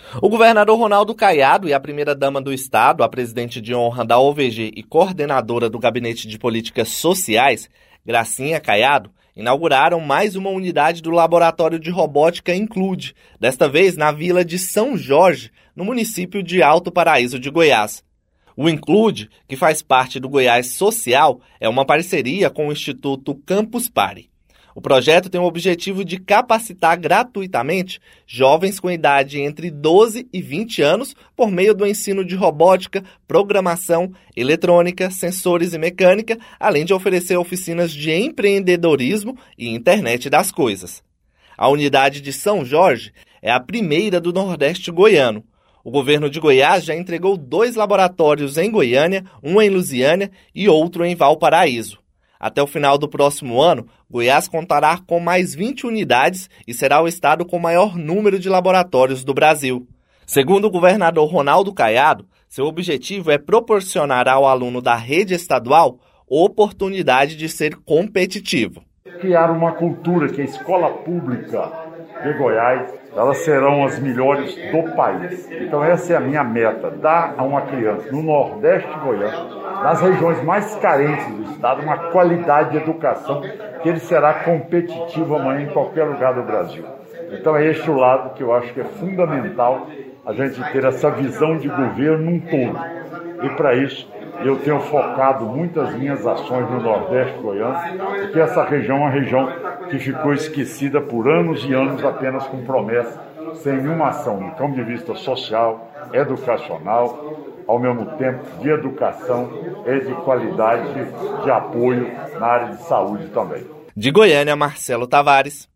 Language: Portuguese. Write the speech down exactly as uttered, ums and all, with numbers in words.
O governador Ronaldo Caiado e a primeira-dama do estado, a presidente de honra da O V G e coordenadora do Gabinete de Políticas Sociais, Gracinha Caiado, inauguraram mais uma unidade do Laboratório de Robótica Include, desta vez na vila de São Jorge, no município de Alto Paraíso de Goiás. O Include, que faz parte do Goiás Social, é uma parceria com o Instituto Campus Party. O projeto tem o objetivo de capacitar gratuitamente jovens com idade entre doze e vinte anos por meio do ensino de robótica, programação, eletrônica, sensores e mecânica, além de oferecer oficinas de empreendedorismo e internet das coisas. A unidade de São Jorge é a primeira do Nordeste goiano. O governo de Goiás já entregou dois laboratórios em Goiânia, um em Lusiânia e outro em Valparaíso. Até o final do próximo ano, Goiás contará com mais vinte unidades e será o estado com maior número de laboratórios do Brasil. Segundo o governador Ronaldo Caiado, seu objetivo é proporcionar ao aluno da rede estadual oportunidade de ser competitivo. Criar uma cultura que a escola pública de Goiás, elas serão as melhores do país. Então essa é a minha meta, dar a uma criança no Nordeste goiano, nas regiões mais carentes do estado, uma qualidade de educação que ele será competitivo amanhã em qualquer lugar do Brasil. Então é este o lado que eu acho que é fundamental a gente ter essa visão de governo num todo. E para isso eu tenho focado muitas minhas ações no Nordeste goiano, porque essa região é uma região que ficou esquecida por anos e anos apenas com promessa, sem nenhuma ação do ponto de vista social, educacional, ao mesmo tempo de educação e de qualidade de apoio na área de saúde também. De Goiânia, Marcelo Tavares.